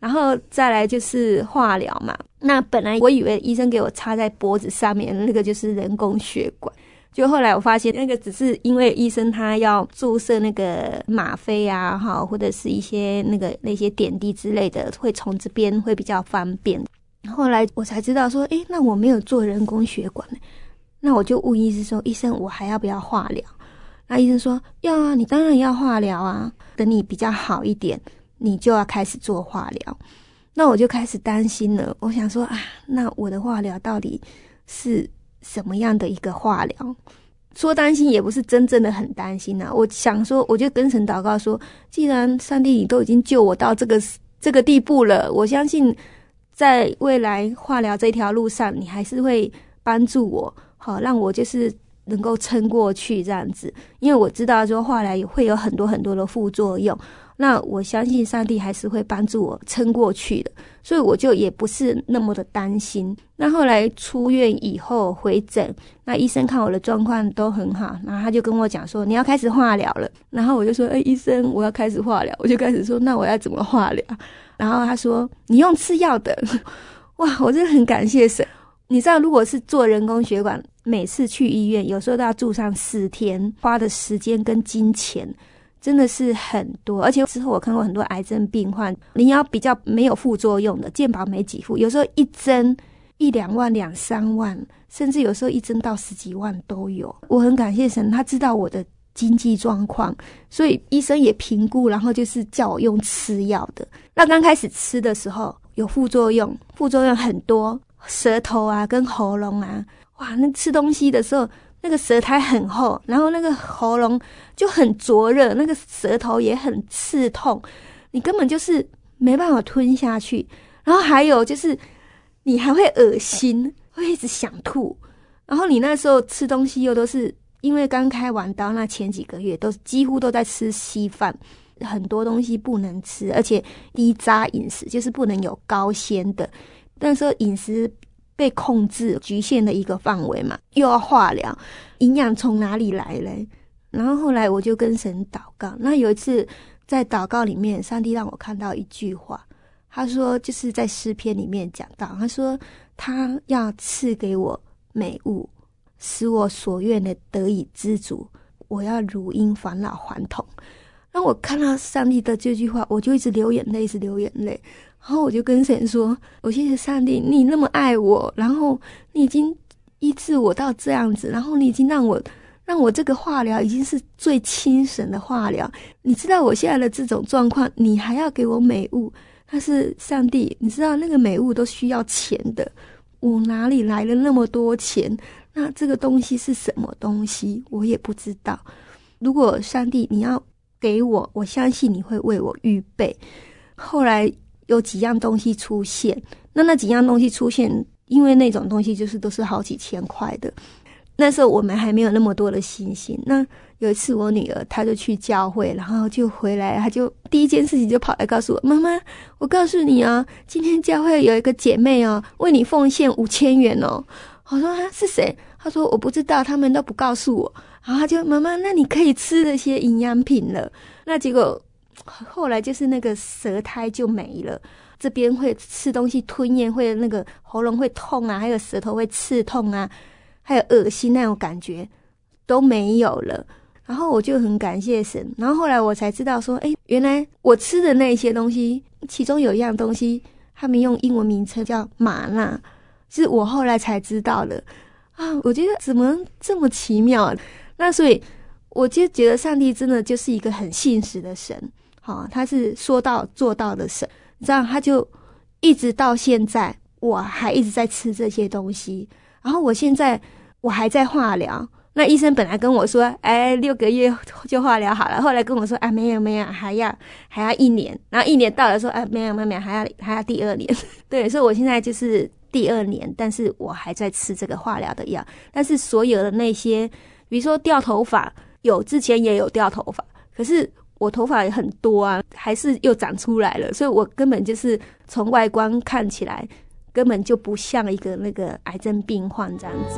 然后再来就是化疗嘛。那本来我以为医生给我插在脖子上面那个就是人工血管，就后来我发现那个只是因为医生他要注射那个吗啡啊，或者是一些那些点滴之类的，会从这边会比较方便。后来我才知道说，那我没有做人工血管，那我就问医生说，医生我还要不要化疗？那医生说要啊，你当然要化疗啊，等你比较好一点你就要开始做化疗。那我就开始担心了，我想说那我的化疗到底是什么样的一个化疗？说担心也不是真正的很担心啊。我想说，我就跟神祷告说，既然上帝你都已经救我到这个地步了，我相信在未来化疗这条路上你还是会帮助我，让我就是能够撑过去这样子。因为我知道说化疗也会有很多很多的副作用，那我相信上帝还是会帮助我撑过去的，所以我就也不是那么的担心。那后来出院以后回诊，那医生看我的状况都很好，然后他就跟我讲说你要开始化疗了。然后我就说医生我要开始化疗，我就开始说那我要怎么化疗？然后他说你用吃药的。哇，我真的很感谢神。你知道如果是做人工血管，每次去医院有时候都要住上4天，花的时间跟金钱真的是很多。而且之后我看过很多癌症病患，你要比较没有副作用的，健保没给付，有时候一针1-2万2-3万，甚至有时候一针到10几万都有。我很感谢神，他知道我的经济状况，所以医生也评估，然后就是叫我用吃药的。那刚开始吃的时候有副作用很多，舌头啊跟喉咙啊，哇，那吃东西的时候那个舌苔很厚，然后那个喉咙就很灼热，那个舌头也很刺痛，你根本就是没办法吞下去。然后还有就是你还会恶心，会一直想吐。然后你那时候吃东西又都是因为刚开完刀，那前几个月都几乎都在吃稀饭，很多东西不能吃，而且低渣饮食，就是不能有高纤的。那时候饮食被控制局限的一个范围嘛，又要化疗，营养从哪里来嘞？然后后来我就跟神祷告。那有一次在祷告里面，上帝让我看到一句话，他说就是在诗篇里面讲到，他说他要赐给我美物，使我所愿的得以知足，我要如婴返老还童。让我看到上帝的这句话，我就一直流眼泪，一直流眼泪。然后我就跟神说，我谢谢上帝，你那么爱我，然后你已经医治我到这样子，然后你已经让我这个化疗已经是最轻省的化疗。你知道我现在的这种状况，你还要给我美物，但是上帝你知道那个美物都需要钱的，我哪里来了那么多钱？那这个东西是什么东西我也不知道。如果上帝你要给我，我相信你会为我预备。后来有几样东西出现，那几样东西出现，因为那种东西就是都是好几千块的，那时候我们还没有那么多的信心。那有一次我女儿她就去教会，然后就回来，她就第一件事情就跑来告诉我，妈妈，我告诉你啊，今天教会有一个姐妹哦，为你奉献5000元哦。我说是谁？她说我不知道，他们都不告诉我。然后她就妈妈，那你可以吃这些营养品了。那结果后来就是那个舌苔就没了，这边会吃东西吞咽，会那个喉咙会痛啊，还有舌头会刺痛啊，还有恶心那种感觉都没有了。然后我就很感谢神。然后后来我才知道说，原来我吃的那些东西，其中有一样东西他们用英文名称叫玛纳，是我后来才知道的啊！我觉得怎么这么奇妙啊？那所以我就觉得上帝真的就是一个很信实的神，他是说到做到的神。这样他就一直到现在，我还一直在吃这些东西。然后我现在我还在化疗，那医生本来跟我说6个月就化疗好了，后来跟我说没有还要1年，然后1年到了说没有还要第2年。对，所以我现在就是第2年，但是我还在吃这个化疗的药。但是所有的那些比如说掉头发，之前也有掉头发，可是我头发也很多啊，还是又长出来了，所以我根本就是从外观看起来根本就不像一个那个癌症病患这样子。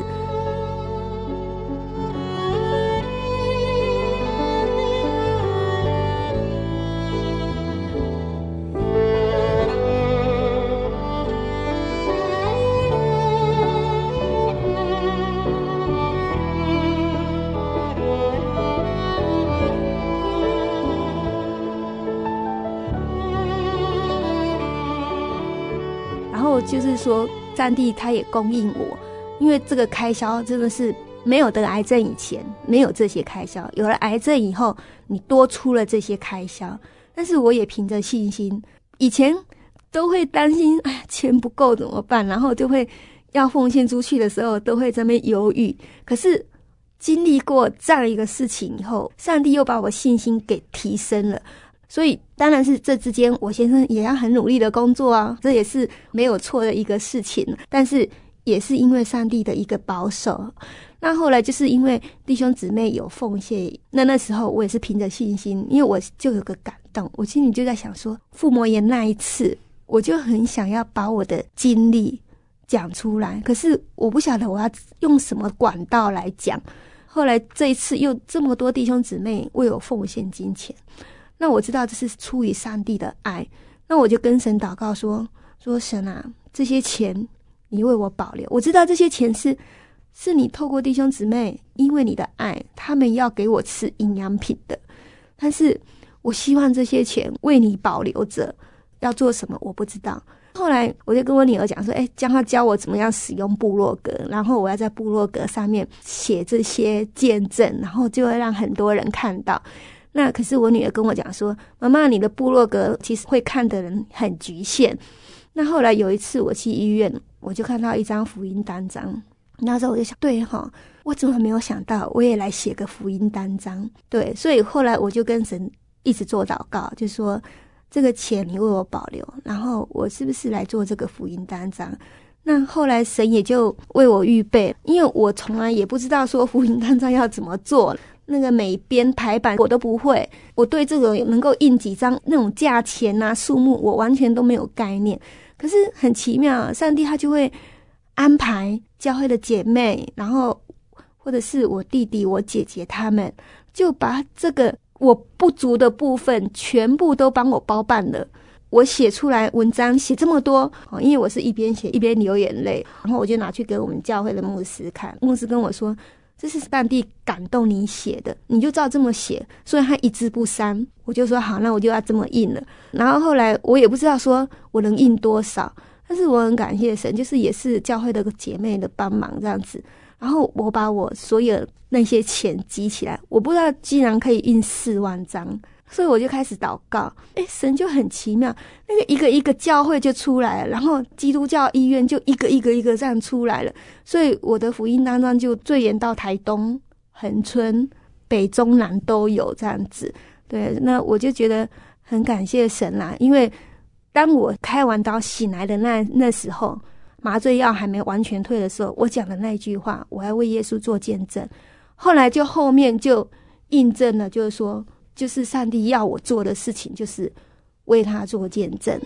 就是说上帝他也供应我，因为这个开销真的是没有得癌症以前没有这些开销，有了癌症以后你多出了这些开销。但是我也凭着信心，以前都会担心哎呀钱不够怎么办，然后就会要奉献出去的时候都会在那边犹豫。可是经历过这样一个事情以后，上帝又把我信心给提升了。所以当然是这之间我先生也要很努力的工作啊，这也是没有错的一个事情，但是也是因为上帝的一个保守。那后来就是因为弟兄姊妹有奉献，那时候我也是凭着信心，因为我就有个感动，我心里就在想说，腹膜炎那一次我就很想要把我的经历讲出来，可是我不晓得我要用什么管道来讲。后来这一次又这么多弟兄姊妹为我奉献金钱，那我知道这是出于上帝的爱，那我就跟神祷告说神啊，这些钱你为我保留，我知道这些钱是你透过弟兄姊妹因为你的爱他们要给我吃营养品的，但是我希望这些钱为你保留着，要做什么我不知道。后来我就跟我女儿讲说将她教我怎么样使用部落格，然后我要在部落格上面写这些见证，然后就会让很多人看到。那可是我女儿跟我讲说，妈妈你的部落格其实会看的人很局限。那后来有一次我去医院，我就看到一张福音单张，那时候我就想，对齁，我怎么没有想到我也来写个福音单张。对，所以后来我就跟神一直做祷告，就说这个钱你为我保留，然后我是不是来做这个福音单张。那后来神也就为我预备，因为我从来也不知道说福音单张要怎么做，那个美编排版我都不会，我对这个能够印几张那种价钱啊数目我完全都没有概念。可是很奇妙，上帝他就会安排教会的姐妹，然后或者是我弟弟我姐姐他们就把这个我不足的部分全部都帮我包办了。我写出来文章写这么多，因为我是一边写一边流眼泪，然后我就拿去给我们教会的牧师看，牧师跟我说这是上帝感动你写的，你就照这么写，所以他一字不删。我就说好，那我就要这么印了。然后后来我也不知道说我能印多少，但是我很感谢神，就是也是教会的姐妹的帮忙这样子。然后我把我所有那些钱集起来，我不知道竟然可以印4万张，所以我就开始祷告。神就很奇妙，那个一个一个教会就出来了，然后基督教医院就一个一个一个这样出来了。所以我的福音单张就最远到台东、恒春、北中南都有这样子。对，那我就觉得很感谢神啦，因为当我开完刀醒来的那时候，麻醉药还没完全退的时候，我讲的那句话，我还为耶稣做见证。后来就后面就印证了，就是说，就是上帝要我做的事情，就是为他做见证。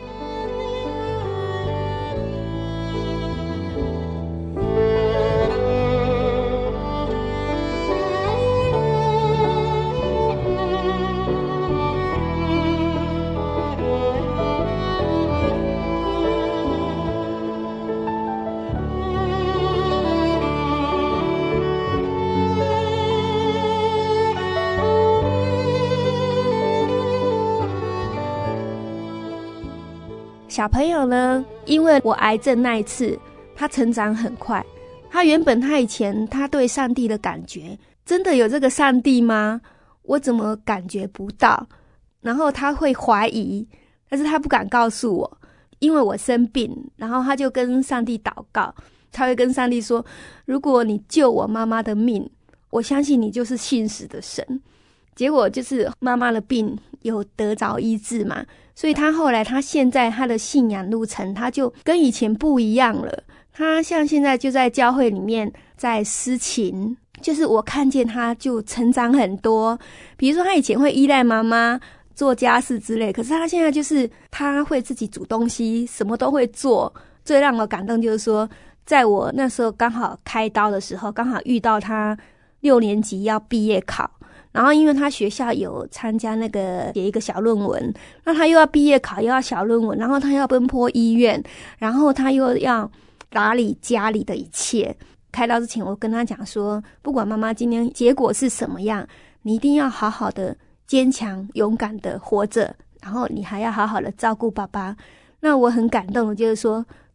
小朋友呢，因为我癌症那一次，他成长很快。他以前他对上帝的感觉，真的有这个上帝吗？我怎么感觉不到？然后他会怀疑，但是他不敢告诉我，因为我生病。然后他就跟上帝祷告，他会跟上帝说，如果你救我妈妈的命，我相信你就是信实的神。结果就是妈妈的病有得着医治嘛，所以他后来他现在他的信仰路程他就跟以前不一样了。他像现在就在教会里面在司琴，就是我看见他就成长很多。比如说他以前会依赖妈妈做家事之类，可是他现在就是他会自己煮东西，什么都会做。最让我感动就是说，在我那时候刚好开刀的时候，刚好遇到他6年级要毕业考，然后因为他学校有参加那个写一个小论文，那他又要毕业考又要小论文，然后他要奔波医院，然后他又要打理家里的一切。开刀之前我跟他讲说，不管妈妈今天结果是什么样，你一定要好好的坚强勇敢的活着，然后你还要好好的照顾爸爸。那我很感动的就是说，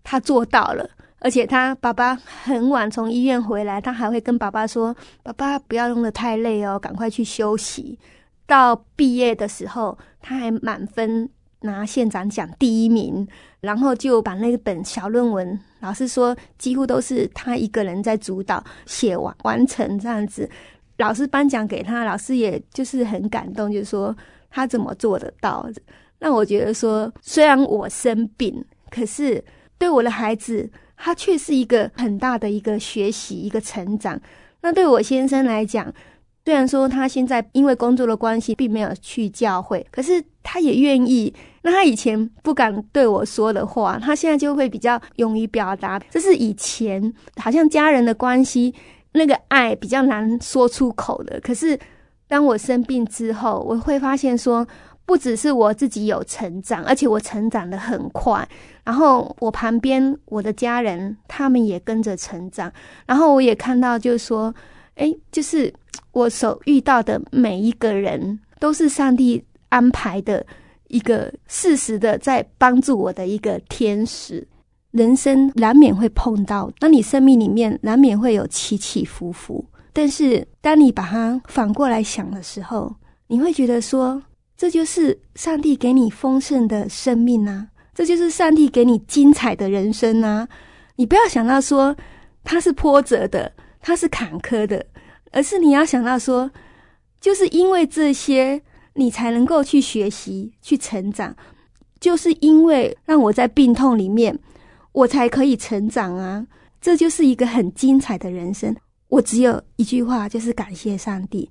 他做到了，而且他爸爸很晚从医院回来，他还会跟爸爸说，爸爸不要弄得太累哦，赶快去休息。到毕业的时候他还满分拿县长奖第1名，然后就把那本小论文，老师说几乎都是他一个人在主导写完成这样子。老师颁奖给他，老师也就是很感动，就是说他怎么做得到。那我觉得说，虽然我生病，可是对我的孩子他却是一个很大的一个学习，一个成长。那对我先生来讲，虽然说他现在因为工作的关系并没有去教会，可是他也愿意，那他以前不敢对我说的话，他现在就会比较勇于表达。这是以前好像家人的关系那个爱比较难说出口的，可是当我生病之后，我会发现说，不只是我自己有成长，而且我成长得很快，然后我旁边我的家人他们也跟着成长，然后我也看到就是说就是我所遇到的每一个人都是上帝安排的一个适时的在帮助我的一个天使。人生难免会碰到，那你生命里面难免会有起起伏伏，但是当你把它反过来想的时候，你会觉得说，这就是上帝给你丰盛的生命啊，这就是上帝给你精彩的人生啊。你不要想到说它是波折的，它是坎坷的，而是你要想到说，就是因为这些你才能够去学习去成长，就是因为让我在病痛里面我才可以成长啊，这就是一个很精彩的人生。我只有一句话，就是感谢上帝。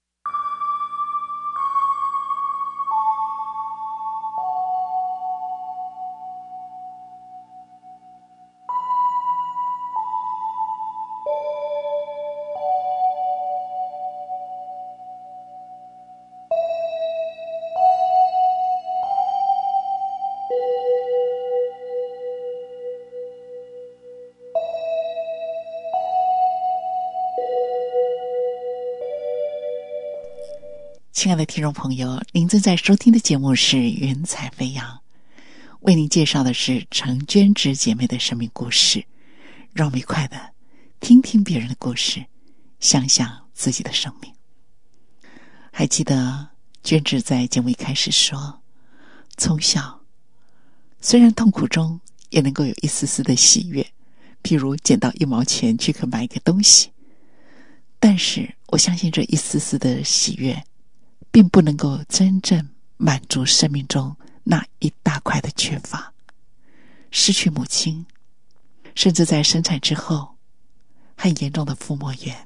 亲爱的听众朋友，您正在收听的节目是云彩飞扬，为您介绍的是陈娟芝姐妹的生命故事。让我们愉快的听听别人的故事，想想自己的生命。还记得娟芝在节目一开始说，从小虽然痛苦中也能够有一丝丝的喜悦，譬如捡到1毛钱去可买一个东西，但是我相信这一丝丝的喜悦并不能够真正满足生命中那一大块的缺乏。失去母亲，甚至在生产之后很严重的腹膜炎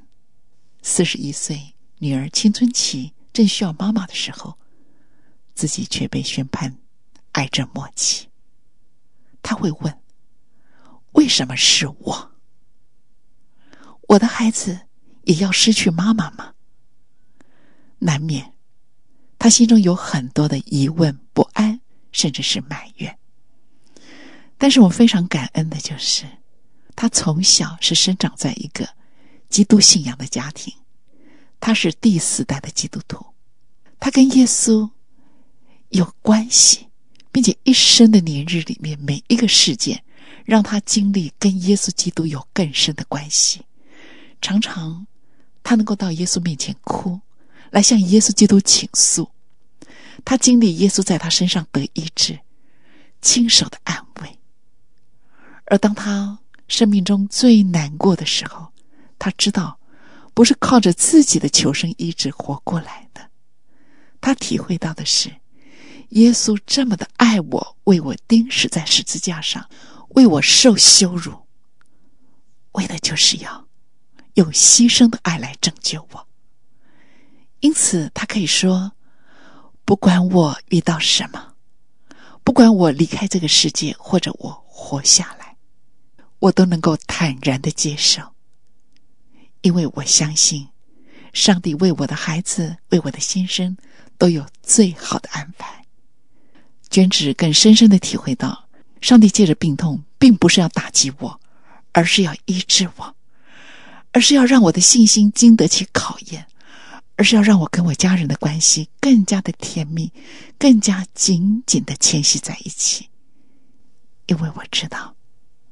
，41岁女儿青春期正需要妈妈的时候，自己却被宣判癌症末期。她会问，为什么是我？我的孩子也要失去妈妈吗？难免他心中有很多的疑问、不安，甚至是埋怨。但是我非常感恩的就是，他从小是生长在一个基督信仰的家庭，他是第4代的基督徒，他跟耶稣有关系，并且一生的年日里面每一个事件让他经历跟耶稣基督有更深的关系。常常他能够到耶稣面前哭，来向耶稣基督倾诉，他经历耶稣在他身上得医治，亲手的安慰。而当他生命中最难过的时候，他知道不是靠着自己的求生医治活过来的，他体会到的是耶稣这么的爱我，为我钉死在十字架上，为我受羞辱，为的就是要用牺牲的爱来拯救我。因此他可以说，不管我遇到什么，不管我离开这个世界或者我活下来，我都能够坦然地接受，因为我相信上帝为我的孩子，为我的先生都有最好的安排。娟芝更深深地体会到，上帝借着病痛并不是要打击我，而是要医治我，而是要让我的信心经得起考验，而是要让我跟我家人的关系更加的甜蜜，更加紧紧的牵系在一起。因为我知道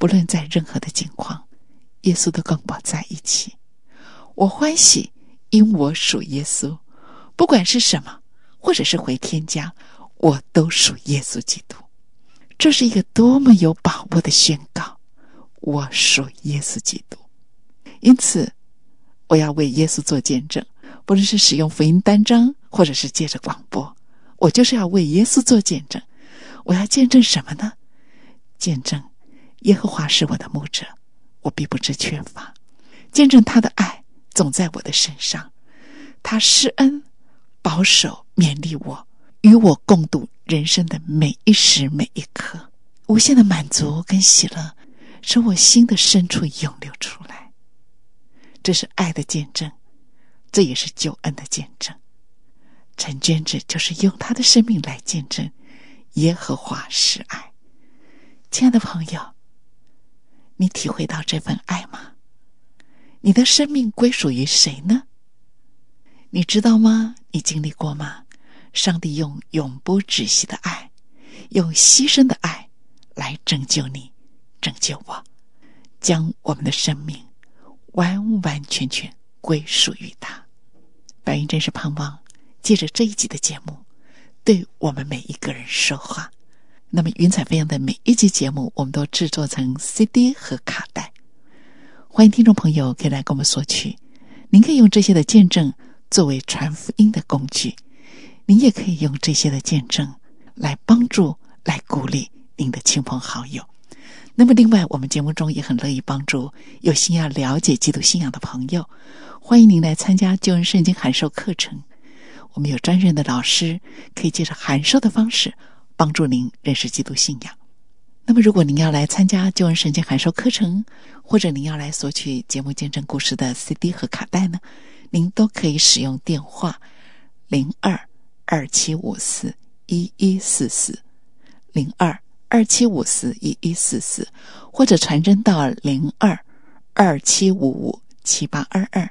不论在任何的境况，耶稣都跟我在一起。我欢喜，因我属耶稣，不管是什么，或者是回天家，我都属耶稣基督。这是一个多么有把握的宣告，我属耶稣基督。因此我要为耶稣做见证，不论是使用福音单张，或者是借着广播，我就是要为耶稣做见证。我要见证什么呢？见证耶和华是我的牧者，我必不致缺乏。见证他的爱总在我的身上，他施恩保守勉励我，与我共度人生的每一时每一刻。无限的满足跟喜乐从我心的深处涌流出来。这是爱的见证，这也是救恩的见证。陈娟子就是用她的生命来见证耶和华是爱。亲爱的朋友，你体会到这份爱吗？你的生命归属于谁呢？你知道吗？你经历过吗？上帝用永不止息的爱，用牺牲的爱来拯救你，拯救我，将我们的生命完完全全归属于他。白云真是盼望借着这一集的节目对我们每一个人说话。那么云彩飞扬的每一集节目我们都制作成 CD 和卡带，欢迎听众朋友可以来跟我们索取。您可以用这些的见证作为传福音的工具，您也可以用这些的见证来帮助来鼓励您的亲朋好友。那么另外我们节目中也很乐意帮助有心要了解基督信仰的朋友，欢迎您来参加救恩圣经函授课程。我们有专任的老师可以借着函授的方式帮助您认识基督信仰。那么如果您要来参加救恩圣经函授课程，或者您要来索取节目见证故事的 CD 和卡带呢，您都可以使用电话02-2754-1144 02-2754-1144，或者传真到02-2755-7822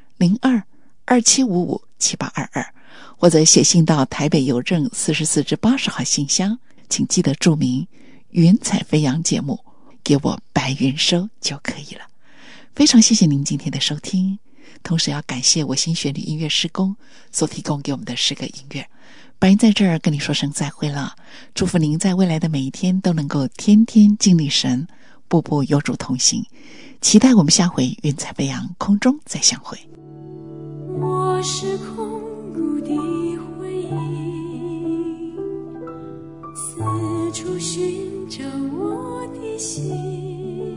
02-2755-7822，或者写信到台北邮政44至80号信箱，请记得注明云彩飞扬节目，给我白云收就可以了。非常谢谢您今天的收听，同时要感谢我心旋律音乐施工所提供给我们的诗歌音乐。白云在这儿跟你说声再会了，祝福您在未来的每一天都能够天天经历神，步步有主同行。期待我们下回云彩飞扬空中再相会。 我是空谷的回忆，四处寻找我的心，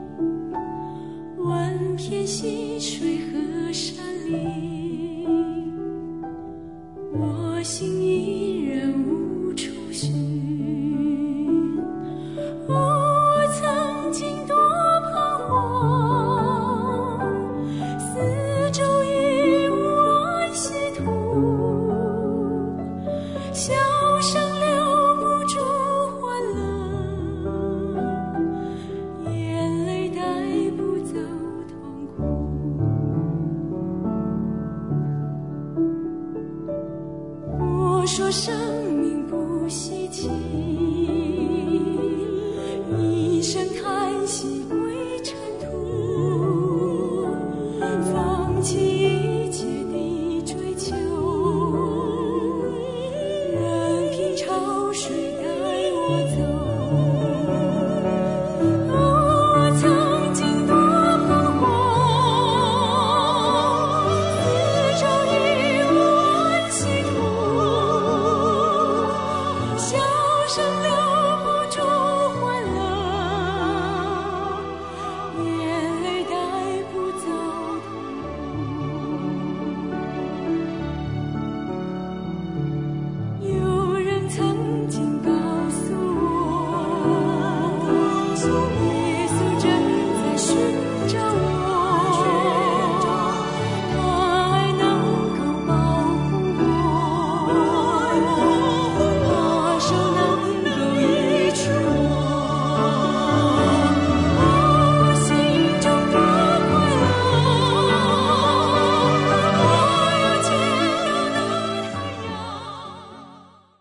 万片溪水和山林，我心依然无处寻。我曾经多彷徨，四周已无安息土，笑声留不住欢乐，眼泪带不走痛苦。我说声